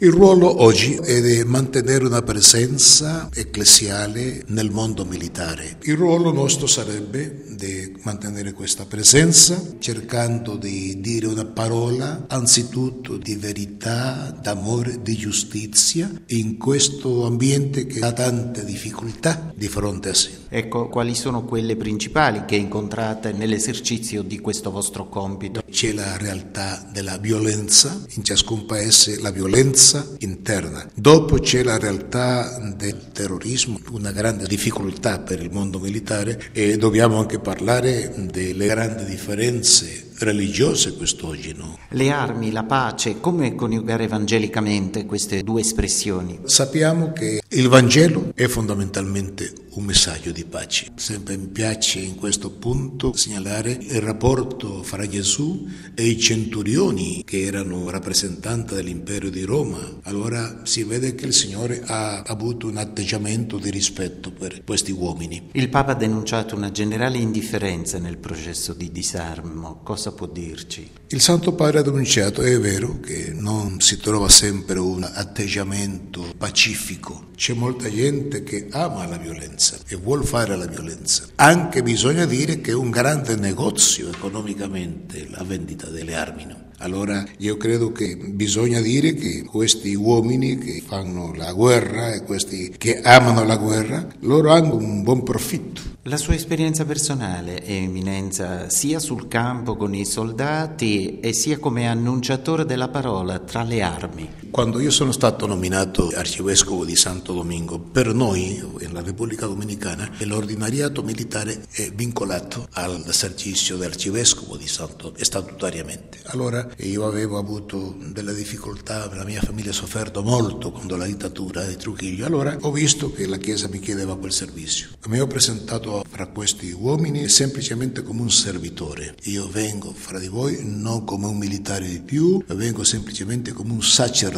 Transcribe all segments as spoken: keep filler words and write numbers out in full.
Il ruolo oggi è di mantenere una presenza ecclesiale nel mondo militare. Il ruolo nostro sarebbe di mantenere questa presenza, cercando di dire una parola anzitutto di verità, d'amore, di giustizia in questo ambiente che ha tante difficoltà di fronte a sé. Ecco, quali sono quelle principali che incontrate nell'esercizio di questo vostro compito? C'è la realtà della violenza, in ciascun paese la violenza interna. Dopo c'è la realtà del terrorismo, una grande difficoltà per il mondo militare, e dobbiamo anche parlare delle grandi differenze religiose quest'oggi, no? Le armi, la pace, come coniugare evangelicamente queste due espressioni? Sappiamo che il Vangelo è fondamentalmente un messaggio di pace. Sempre mi piace in questo punto segnalare il rapporto fra Gesù e i centurioni che erano rappresentanti dell'impero di Roma. Allora si vede che il Signore ha avuto un atteggiamento di rispetto per questi uomini. Il Papa ha denunciato una generale indifferenza nel processo di disarmo. Cosa può dirci? Il Santo Padre ha denunciato, è vero, che non si trova sempre un atteggiamento pacifico. C'è molta gente che ama la violenza e vuol fare la violenza. Anche bisogna dire che è un grande negozio economicamente la vendita delle armi, no? Allora io credo che bisogna dire che questi uomini che fanno la guerra e questi che amano la guerra, loro hanno un buon profitto. La sua esperienza personale, Eminenza, sia sul campo con i soldati e sia come annunciatore della parola tra le armi. Quando io sono stato nominato arcivescovo di Santo Domingo, per noi, nella Repubblica Dominicana, l'ordinariato militare è vincolato all'esercizio dell'arcivescovo di Santo statutariamente. Allora io avevo avuto delle difficoltà, la mia famiglia ha sofferto molto quando la dittatura di Trujillo. Allora ho visto che la Chiesa mi chiedeva quel servizio. Mi ho presentato fra questi uomini semplicemente come un servitore. Io vengo fra di voi non come un militare di più, vengo semplicemente come un sacerdote.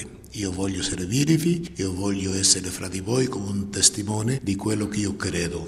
Io voglio servirvi, io voglio essere fra di voi come un testimone di quello che io credo.